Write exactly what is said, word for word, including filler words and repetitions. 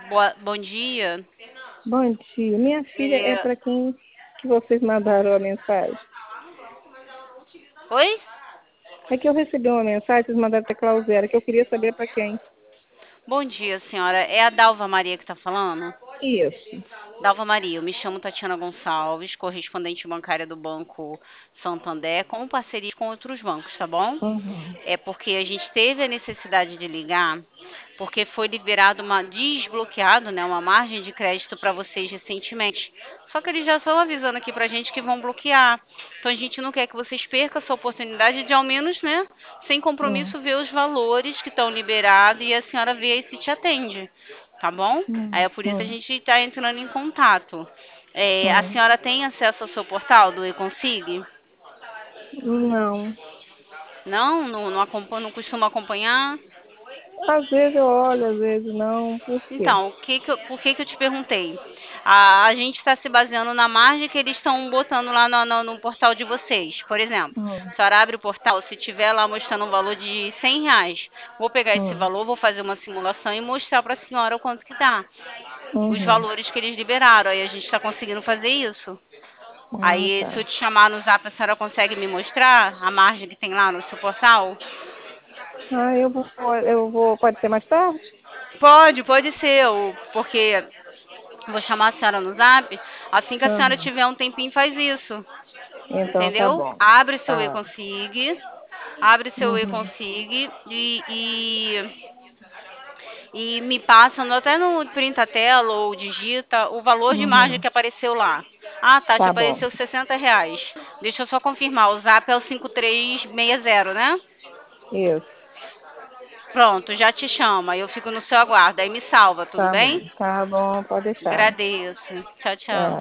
Boa, bom dia. Bom dia. Minha filha é É, para quem que vocês mandaram a mensagem? Oi? É que eu recebi uma mensagem, vocês mandaram para Clausera, que eu queria saber para quem. Bom dia, senhora. É a Dalva Maria que está falando? Isso. Dalva Maria, eu me chamo Tatiana Gonçalves, correspondente bancária do Banco Santander, com parceria com outros bancos, tá bom? Uhum. É porque a gente teve a necessidade de ligar, porque foi liberado uma desbloqueado, né, uma margem de crédito para vocês recentemente. Só que eles já estão avisando aqui para a gente que vão bloquear. Então a gente não quer que vocês percam essa oportunidade de ao menos, né, sem Hum, compromisso, ver os valores que estão liberados e a senhora vê aí se te atende, tá bom? Aí hum, é por isso a hum, gente está entrando em contato. É, a hum. senhora tem acesso ao seu portal do Econsig? Não. Não? Não, não, acompanha, não costuma acompanhar? Às vezes eu olho, às vezes não. Por quê? Então, o que que eu- por que que eu te perguntei? A, a gente está se baseando na margem que eles estão botando lá no, no- no portal de vocês. Por exemplo, a Hum, senhora abre o portal, se tiver lá mostrando um valor de cem reais, vou pegar esse hum, valor, vou fazer uma simulação e mostrar para a senhora o quanto que dá. Os uhum. valores que eles liberaram. Aí a gente está conseguindo fazer isso. Ah, Aí, se eu tá. te chamar no zap, a senhora consegue me mostrar a margem que tem lá no seu portal? Ah, eu vou, eu vou. Pode ser mais tarde? Pode, pode ser, o- porque vou chamar a senhora no zap. Assim que a senhora Uhum. tiver um tempinho, faz isso. Então tá Entendeu? bom. Abre seu Tá. e-consig, abre seu Uhum. e-consig e, e, e me passa no- até no print a tela ou digita o valor de margem Uhum. que apareceu lá. Ah, tá, te Tá bom. apareceu sessenta reais. Deixa eu só confirmar, o zap é o cinco três seis zero, né? Isso. Pronto, já te chama. Eu fico no seu aguardo. Aí me salva, tudo Tá bem? bom. Tá bom, pode deixar. Agradeço. Tchau, tchau. Tá.